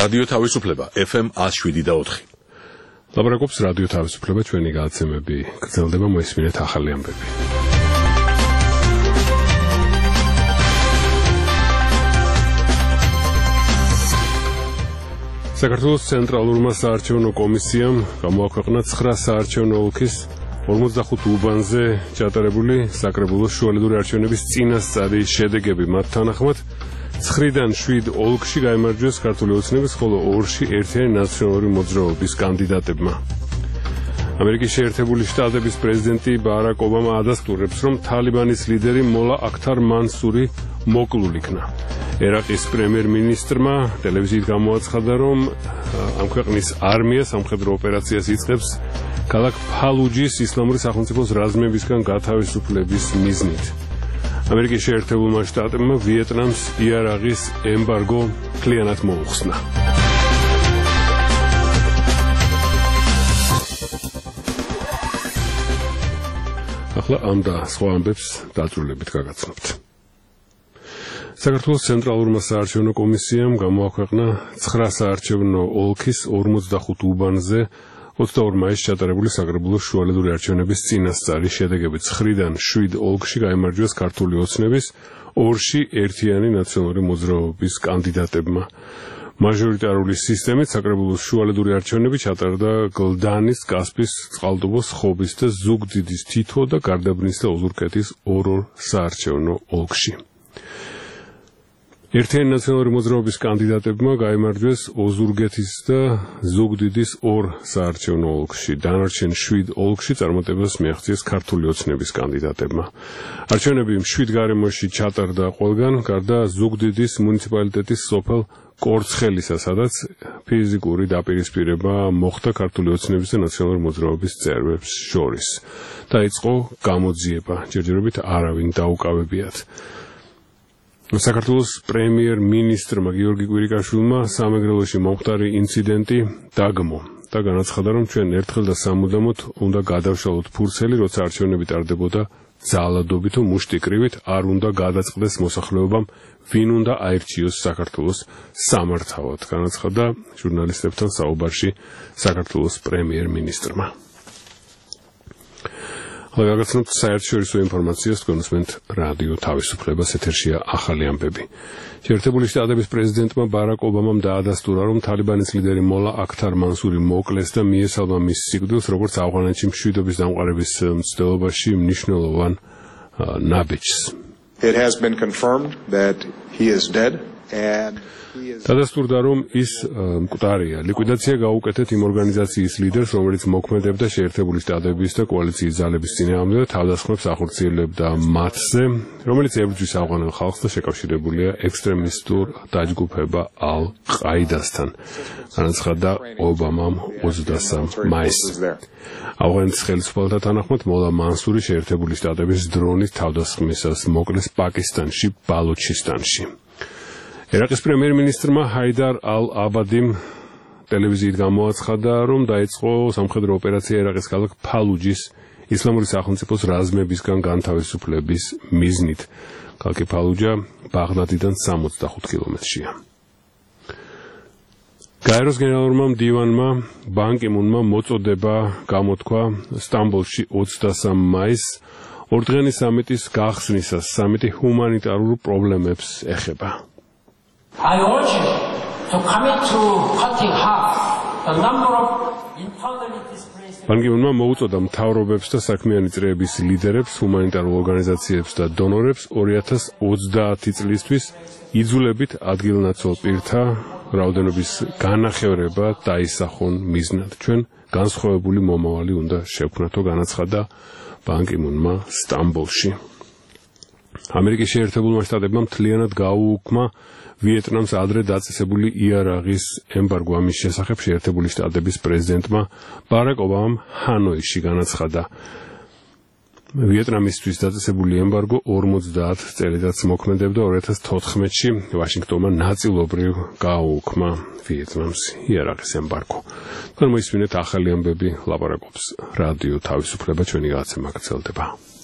რადიო თავისუფლება FM 107.4. ლაპარაკობს რადიო თავისუფლება, ჩვენი გადაცემები გრძელდება, მოისმინეთ ახალი ამბები. საქართველოს ცენტრალურმა საარჩევნო კომისიამ გამოაქვეყნა 9 საარჩევნო ოლქის 45 უბანზე ჩატარებული საკრებულოს შუალედური არჩევნების წინასწარი შედეგები. მათ თანახმად 9-დან 7 ოლქში გაიმარჯვეს ქართული ოცნების, ხოლო 2-ში ერთიანი ნაციონალური მოძრაობის კანდიდატებმა. ამერიკის შეერთებული შტატების პრეზიდენტი ბარაკ ობამა ადასტურებს, რომ თალიბანის ლიდერი მოლა აქთარ მანსური მოკლულ იქნა. ერაყის პრემიერ-მინისტრმა ტელევიზიით გამოაცხადა, რომ ამ ქვეყნის არმია სამხედრო ოპერაციას იწყებს ქალაქ ფალუჯის ისლამური სახელმწიფოს რაზმებისგან გათავისუფლების მიზნით. ამერიკის შეერთებულმა შტატებმა ვიეტნამს იარაღის ემბარგო მთლიანად მოუხსნა. ახლა ამ და სხვა ამბებს დაწვრილებით გაგაცნობთ. საქართველოს ცენტრალურმა საარჩევნო კომისიამ გამოაქვეყნა 9 საარჩევნო ოლქის 45 უბანზე 22 მაისს ჩატარებული საკრებულოს შუალედური არჩევნების წინასწარი შედეგები. 9-დან 7 ოლქში გაიმარჯვეს ქართული ოცნების, 2-ში ერთიანი ნაციონალური მოძრაობის კანდიდატებმა. მაჟორიტარული სისტემით საკრებულოს შუალედური არჩევნები ჩატარდა გლდანის, კასპის, წყალტუბოს, ხობის და ზუგდიდის თითო და გარდაბნის და ოზურგეთის 2 საარჩევნო ოლქში. ერთიანი ნაციონალური მოძრაობის კანდიდატებმა გაიმარჯვეს ოზურგეთის და ზუგდიდის 2 საარჩევნო ოლქში. დანარჩენ 7 ოლქში წარმატებას მიაღწიეს ქართული ოცნების კანდიდატებმა. არჩევნები 7 გარემოში ჩატარდა ყველგან, გარდა ზუგდიდის მუნიციპალიტეტის სოფელ კორცხელისა, სადაც ფიზიკური დაპირისპირება მოხდა ქართული ოცნების და ნაციონალური მოძრაობის წევრებს შორის. დაიწყო გამოძიება, ჯერჯერობით არავინ დაუკავებიათ. საქართველოს პრემიერ-მინისტრმა გიორგი კვირიკაშვილმა სამეგრელოში მომხდარი ინციდენტი დაგმო და განაცხადა, რომ ჩვენ ერთხელ და სამუდამოდ უნდა გადავშალოთ ფურცელი, როცა არჩევნები ტარდებოდა ძალადობით და მუშტიკრივით, არ უნდა გადაწყდეს მოსახლეობამ, ვინ უნდა აირჩიოს საქართველოს სამართავად, განაცხადა ჟურნალისტებთან საუბარში საქართველოს პრემიერ-მინისტრმა. გაგაცნობთ საერთაშორისო ინფორმაციას, თქვენ უსმენთ რადიო თავისუფლებას, ეთერშია ახალი ამბები. შეერთებული შტატების პრეზიდენტმა ბარაკ ობამამ დაადასტურა, რომ თალიბანის ლიდერი მოლა აქთარ მანსური მოკლეს და მიესალმა მის სიკვდილს, როგორც ავღანეთში მშვიდობის დამყარების მცდელობაში მნიშვნელოვან ნაბიჯს. It has been confirmed that he is dead and დადასტურდა, რომ ის მკვდარია. ლიკვიდაცია გაუკეთეთ იმ ორგანიზაციის ლიდერს, რომელიც მოქმედებდა შეერთებული შტატების და კოალიციის ძალების წინააღმდეგ და თავდასხმებს ახორციელებდა მათზე, რომელიც ებრძვის ავღანელ ხალხს და შეკავშირებულია ექსტრემისტურ დაჯგუფება ალ-ყაიდასთან, განაცხადა ობამამ 23 მაისს. ავღანეთის ხელისუფალთა თანახმად მოლა მანსური შეერთებული შტატების დრონის თავდასხმისას მოკლეს პაკისტანში, ბალუჩისტანში. ერაყის პრემიერ-მინისტრმა ჰაიდარ ალ-აბადიმ ტელევიზიით გამოაცხადა, რომ დაიწყო სამხედრო ოპერაცია ერაყის ქალაქ ფალუჯის ისლამური სახელმწიფოს რაზმებისგან განთავისუფლების მიზნით. ქალაქი ფალუჯა ბაღდადიდან 65 კილომეტრშია. გაეროს გენერალურმა მდივანმა ბან კი მუნმა მოწოდება გამოთქვა სტამბოლში 23 მაისს ორდღიანი სამიტის გახსნისას. სამიტი ჰუმანიტარულ პრობლემებს ეხება. I urge you to commit to cutting half the number of internally displaced. ბან კი მუნმა მოუწოდა მთავრობებს და საქმიანი წრეების ლიდერებს, ჰუმანიტარულ ორგანიზაციებს და დონორებს 2030 წლისთვის იძულებით ადგილნაცვალ პირთა რაოდენობის განახევრება დაისახონ მიზნად. ჩვენ განსხვავებული მომავალი უნდა შევქმნათო, განაცხადა ბან კი მუნმა სტამბოლში. ამერიკის შეერთებულმა შტატებმა მთლიანად გაუუქმა ვიეტნამს ადრე დაწესებული იარაღის ემბარგო. ამის შესახებ შეერთებული შტატების პრეზიდენტმა ბარაკ ობამამ ჰანოიში განაცხადა. ვიეტნამისთვის დაწესებული ემბარგო 50 წელიწადს მოქმედებდა. 2014-ში ვაშინგტონმა ნაწილობრივ გააუქმა ვიეტნამს იარაღის ემბარგო. თქვენ მოისმინეთ ახალი ამბები, ლაპარაკობს რადიო თავისუფლება, ჩვენი გადაცემა გრძელდება.